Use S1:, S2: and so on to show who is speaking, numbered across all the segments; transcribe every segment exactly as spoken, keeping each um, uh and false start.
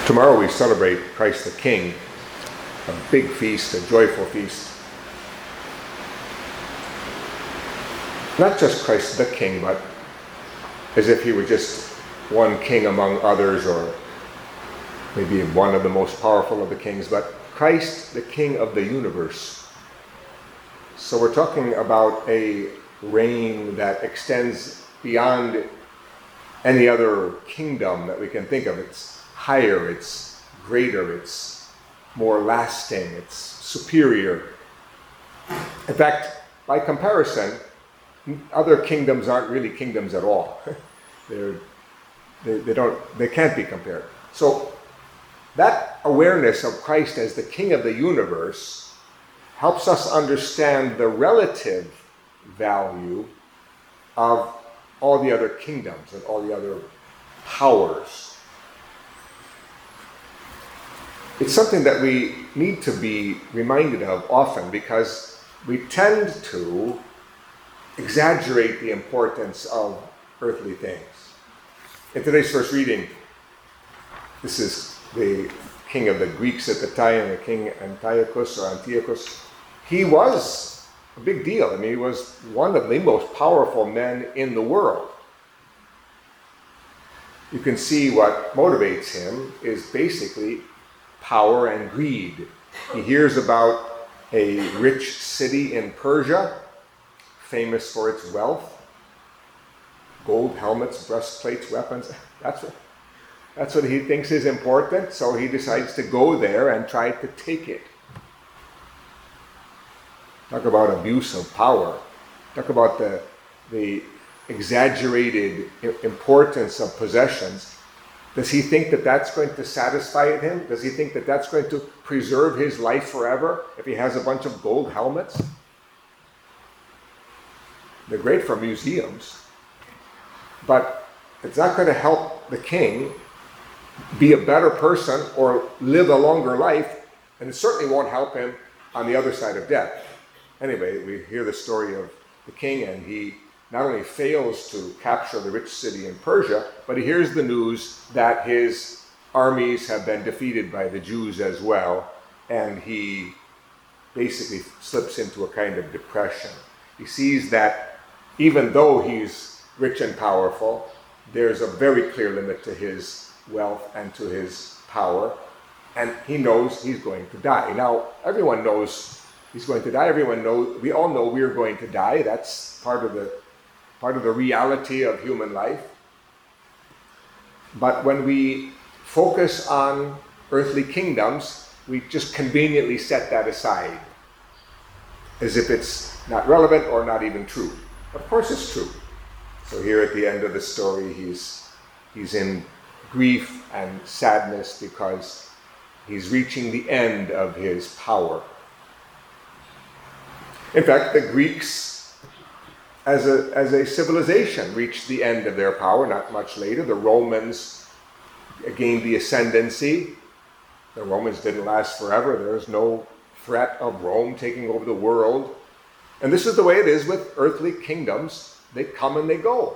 S1: Tomorrow we celebrate Christ the King, a big feast, a joyful feast. Not just Christ the King, but as if he were just one king among others, or maybe one of the most powerful of the kings, but Christ the King of the universe. So we're talking about a reign that extends beyond any other kingdom that we can think of. It's higher, it's greater, it's more lasting, it's superior. In fact, by comparison, other kingdoms aren't really kingdoms at all. They're, they, they don't, they can't be compared. So that awareness of Christ as the King of the universe helps us understand the relative value of all the other kingdoms and all the other powers. It's something that we need to be reminded of often, because we tend to exaggerate the importance of earthly things. In today's first reading, this is the king of the Greeks at the time, the king Antiochus or Antiochus. He was a big deal. I mean, he was one of the most powerful men in the world. You can see what motivates him is basically power and greed. He hears about a rich city in Persia, famous for its wealth, gold helmets, breastplates, weapons. That's what, that's what he thinks is important, so he decides to go there and try to take it. Talk about abuse of power. Talk about the, the exaggerated importance of possessions. Does he think that that's going to satisfy him? Does he think that that's going to preserve his life forever if he has a bunch of gold helmets? They're great for museums, but it's not going to help the king be a better person or live a longer life, and it certainly won't help him on the other side of death. Anyway, we hear the story of the king, and he not only fails to capture the rich city in Persia, but he hears the news that his armies have been defeated by the Jews as well, and he basically slips into a kind of depression. He sees that even though he's rich and powerful, there's a very clear limit to his wealth and to his power, and he knows he's going to die. Now, everyone knows he's going to die. Everyone knows, we all know we're going to die. That's part of the part of the reality of human life. But when we focus on earthly kingdoms, we just conveniently set that aside as if it's not relevant or not even true. Of course it's true. So here at the end of the story, he's he's in grief and sadness because he's reaching the end of his power. In fact, the Greeks as a, as a civilization reached the end of their power not much later. The Romans gained the ascendancy. The Romans didn't last forever. There's no threat of Rome taking over the world. And this is the way it is with earthly kingdoms. They come and they go.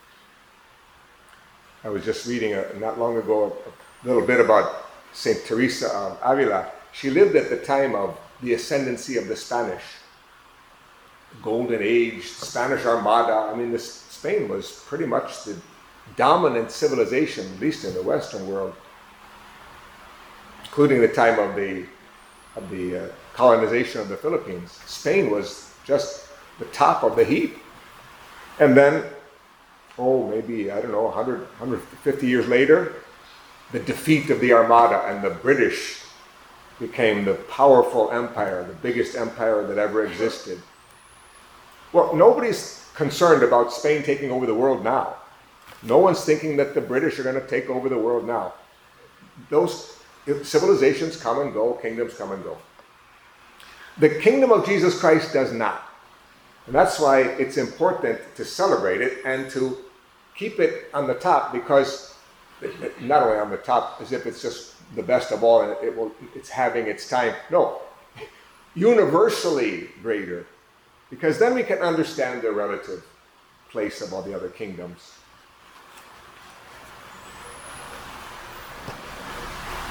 S1: I was just reading a, not long ago a little bit about Saint Teresa of Avila. She lived at the time of the ascendancy of the Spanish. Golden Age, Spanish Armada. I mean, this, Spain was pretty much the dominant civilization, at least in the Western world, including the time of the of the uh, colonization of the Philippines. Spain was just the top of the heap. And then, oh, maybe, I don't know, one hundred, one hundred fifty years later, the defeat of the Armada, and the British became the powerful empire, the biggest empire that ever existed. Well, nobody's concerned about Spain taking over the world now. No one's thinking that the British are going to take over the world now. Those civilizations come and go, kingdoms come and go. The kingdom of Jesus Christ does not. And that's why it's important to celebrate it and to keep it on the top, because not only on the top as if it's just the best of all and it will, it's having its time. No, universally greater. Because then we can understand the relative place of all the other kingdoms.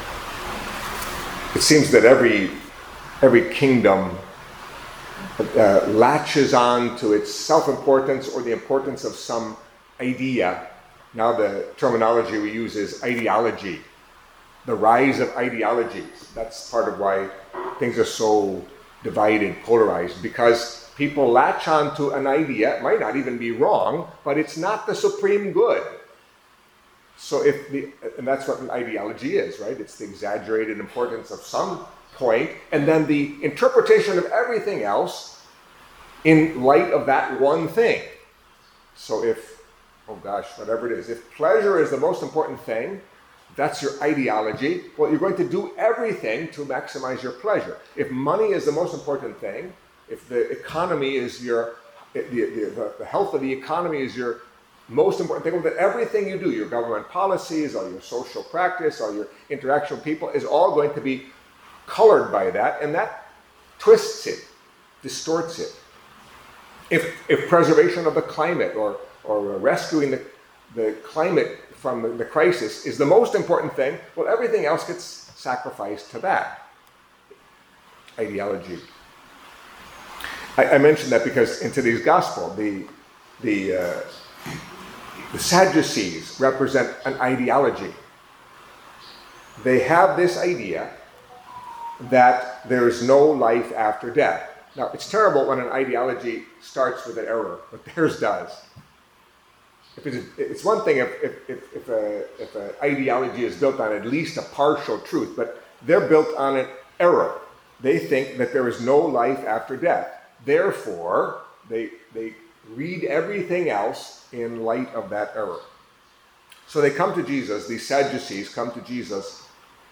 S1: it seems that every every kingdom uh, latches on to its self-importance or the importance of some idea. Now the terminology we use is ideology, the rise of ideologies. That's part of why things are so divided, polarized, because people latch on to an idea. It might not even be wrong, but it's not the supreme good. So if the, and that's what an ideology is, right? It's the exaggerated importance of some point, and then the interpretation of everything else in light of that one thing. So if, oh gosh, whatever it is, if pleasure is the most important thing, that's your ideology, well, you're going to do everything to maximize your pleasure. If money is the most important thing, if the economy is your, the, the, the health of the economy is your most important thing, that everything you do, your government policies, or your social practice, or your interaction with people, is all going to be colored by that, and that twists it, distorts it. If, if preservation of the climate, or, or rescuing the, the climate from the, the crisis is the most important thing, well, everything else gets sacrificed to that. Ideology. I, I mentioned that because in today's gospel, the, the, uh, the Sadducees represent an ideology. They have this idea that there is no life after death. Now, it's terrible when an ideology starts with an error, but theirs does. If it's, it's one thing if, if, if, if, a, if an ideology is built on at least a partial truth, but they're built on an error. They think that there is no life after death. Therefore, they, they read everything else in light of that error. So they come to Jesus, these Sadducees come to Jesus,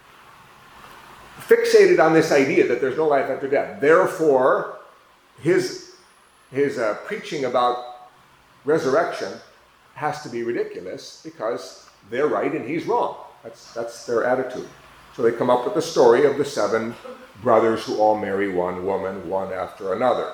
S1: fixated on this idea that there's no life after death. Therefore, his, his uh, preaching about resurrection has to be ridiculous because they're right and he's wrong. That's, that's their attitude. So they come up with the story of the seven brothers who all marry one woman, one after another.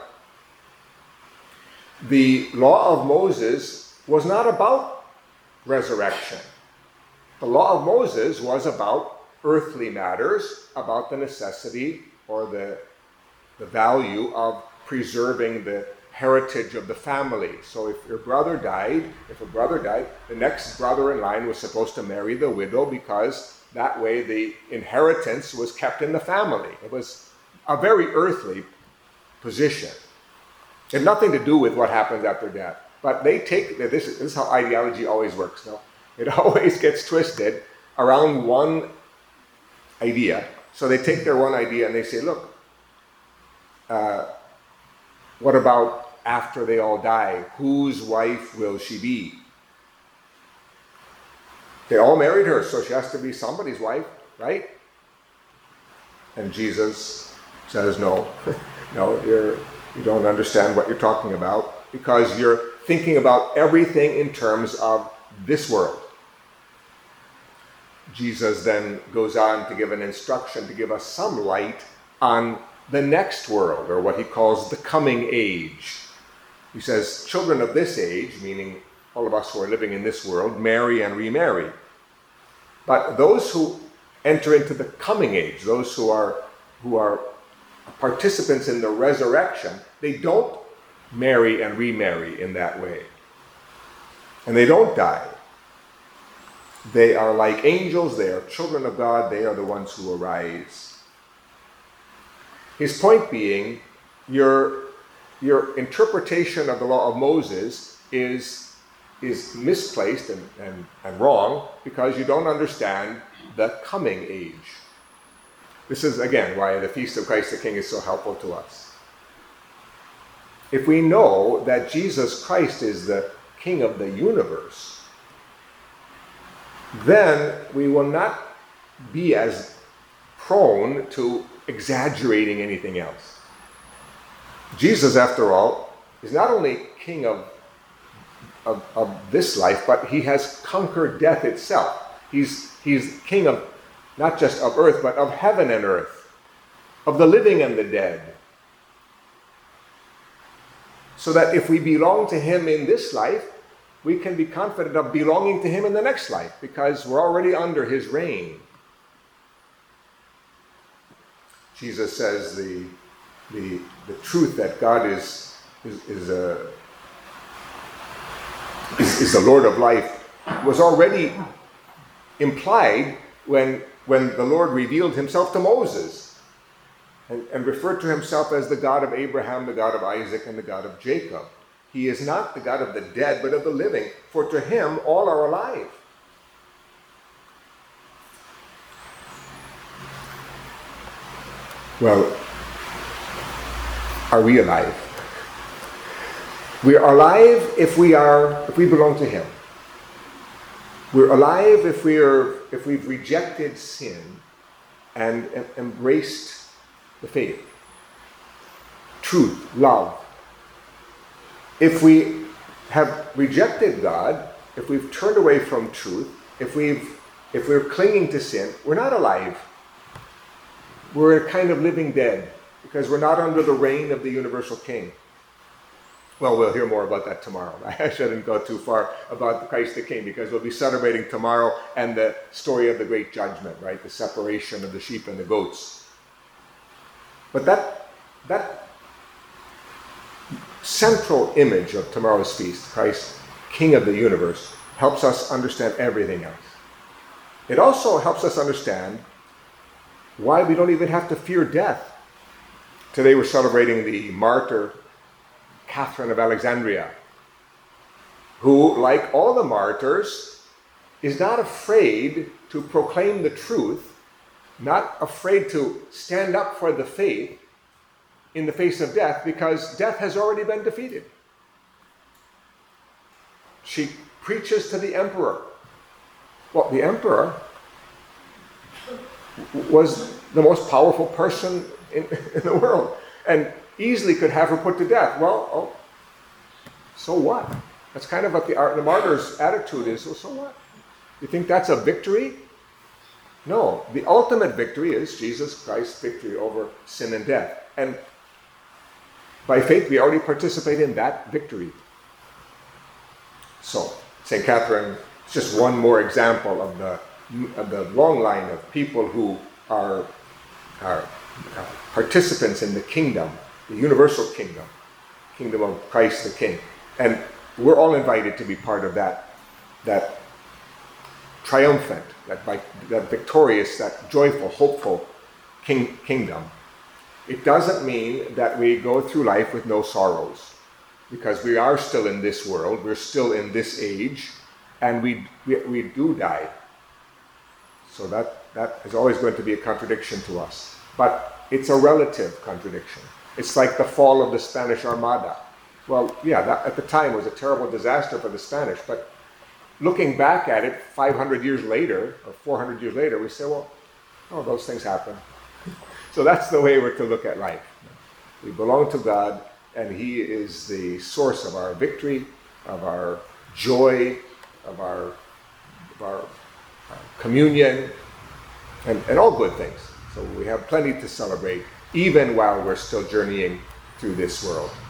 S1: The law of Moses was not about resurrection. The law of Moses was about earthly matters, about the necessity or the, the value of preserving the heritage of the family. So if your brother died, if a brother died, the next brother in line was supposed to marry the widow because that way the inheritance was kept in the family. It was a very earthly position. It had nothing to do with what happens after death. But they take, this is, this is how ideology always works. No? It always gets twisted around one idea. So they take their one idea and they say, look, uh, what about after they all die? Whose wife will she be? They all married her, so she has to be somebody's wife, right? And Jesus says, no, no, you're, you don't understand what you're talking about because you're thinking about everything in terms of this world. Jesus then goes on to give an instruction to give us some light on the next world, or what he calls the coming age. He says, children of this age, meaning all of us who are living in this world, marry and remarry. But those who enter into the coming age, those who are, who are participants in the resurrection, they don't marry and remarry in that way. And they don't die. They are like angels, they are children of God, they are the ones who arise. His point being, your, your interpretation of the law of Moses is, is misplaced and, and, and wrong because you don't understand the coming age. This is, again, why the Feast of Christ the King is so helpful to us. If we know that Jesus Christ is the King of the universe, then we will not be as prone to exaggerating anything else. Jesus, after all, is not only King of, of, of this life, but he has conquered death itself. He's, he's King of not just of earth, but of heaven and earth, of the living and the dead. So that if we belong to him in this life, we can be confident of belonging to him in the next life, because we're already under his reign. Jesus says the, the, the truth that God is, is, is, a, is, is the Lord of life was already implied when, when the Lord revealed himself to Moses and, and referred to himself as the God of Abraham, the God of Isaac, and the God of Jacob. He is not the God of the dead, but of the living, for to him all are alive. Well, are we alive? We are alive if we are, if we belong to him. We're alive if we are, if we've rejected sin and em- embraced the faith, truth, love. If we have rejected God, if we've turned away from truth, if we've, if we're clinging to sin, we're not alive. We're a kind of living dead because we're not under the reign of the universal king. Well, we'll hear more about that tomorrow. I shouldn't go too far about Christ the King because we'll be celebrating tomorrow and the story of the great judgment, right? The separation of the sheep and the goats. But that, that central image of tomorrow's feast, Christ, King of the universe, helps us understand everything else. It also helps us understand why we don't even have to fear death. Today we're celebrating the martyr Catherine of Alexandria, who, like all the martyrs, is not afraid to proclaim the truth, not afraid to stand up for the faith in the face of death, because death has already been defeated. She preaches to the emperor. Well, the emperor was the most powerful person in, in the world and easily could have her put to death. Well, oh, so what? That's kind of what the, the martyr's attitude is. Well, so what? You think that's a victory? No. The ultimate victory is Jesus Christ's victory over sin and death. And by faith, we already participate in that victory. So, Saint Catherine is just one more example of the, of the long line of people who are, are participants in the kingdom, the universal kingdom, kingdom of Christ the King. And we're all invited to be part of that, that triumphant, that, that victorious, that joyful, hopeful king, kingdom. It doesn't mean that we go through life with no sorrows, because we are still in this world, we're still in this age, and we, we, we do die. So that, that is always going to be a contradiction to us. But it's a relative contradiction. It's like the fall of the Spanish Armada. Well, yeah, that at the time was a terrible disaster for the Spanish, but looking back at it five hundred years later, or four hundred years later, we say, well, oh, those things happen. So that's the way we're to look at life. We belong to God, and he is the source of our victory, of our joy, of our, of our uh, communion, and, and all good things. So we have plenty to celebrate, even while we're still journeying through this world.